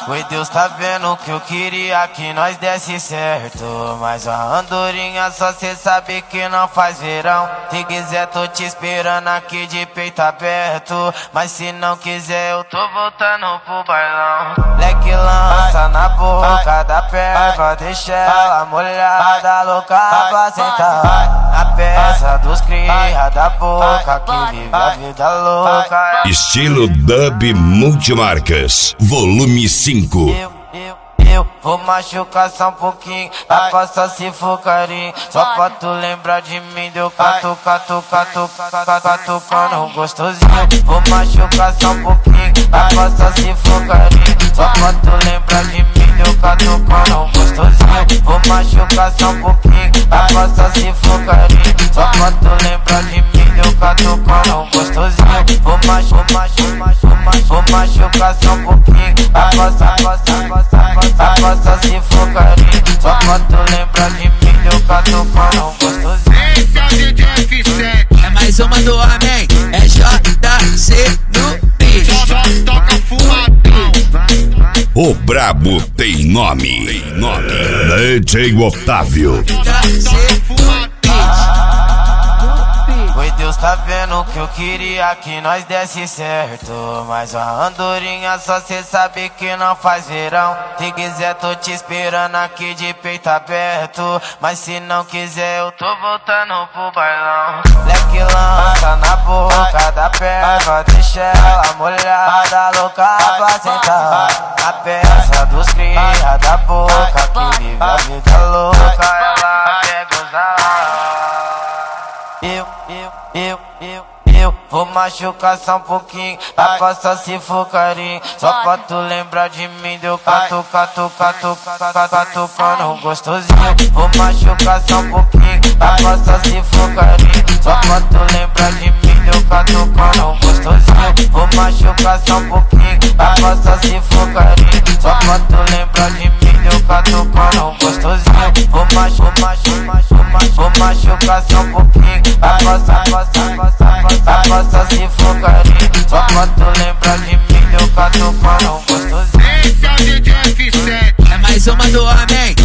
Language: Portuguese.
Foi Deus tá vendo que eu queria que nós desse certo, mas a andorinha só cê sabe que não faz verão. Se quiser tô te esperando aqui de peito aberto, mas se não quiser eu tô voltando pro bailão. Leque lança na boca da perva, deixa ela molhada, louca pra sentar. A peça dos cria da boca que vive a vida louca. Estilo Dub Multimarcas, volume 5. Eu vou machucar só um pouquinho, dá pra só se for carinho. Só pra tu lembrar de mim, deu catucando gostosinho. Vou machucar só um pouquinho, dá pra só se for carinho. Só pra tu lembrar de mim, deu catucando gostosinho. Vou machucar só um pouquinho, dá pra só se for carinho. Só pra tu lembrar de mim, deu catucando gostosinho. Vou machucar só um pouquinho, dá pra só se for carinho. Só pra tu lembrar de mim, deu catucando gostosinho. Esse é o DJ F7. É mais uma do homem, é JC no beat. Só toca fumadão. O brabo tem nome. DJ Otávio. Toca fumadão. Foi Deus tá vendo que eu queria que nós desse certo, mas a andorinha só cê sabe que não faz verão. Se quiser tô te esperando aqui de peito aberto, mas se não quiser eu tô voltando pro bailão. Leque lança na boca da perva, deixa ela molhada, louca pra sentar. A peça dos cria da boca que vive a vida louca, ela quer gozar. Eu vou machucar só um pouquinho, dá pra só se for carinho. Só pra tu lembrar de mim, deu catucando gostosinho. Vou machucar só um pouquinho, dá pra só se for carinho. Só pra tu lembrar de mim, deu catucando gostosinho. Vou machucar só um pouquinho, dá pra só se for carinho. Só pra tu lembrar de mim, deu catucando gostosinho. Vou machucar só um pouquinho, dá pra só se for carinho. Só pra tu lembrar de mim, deu catucando gostosinho. Esse é o DJ F7. É mais uma do homem,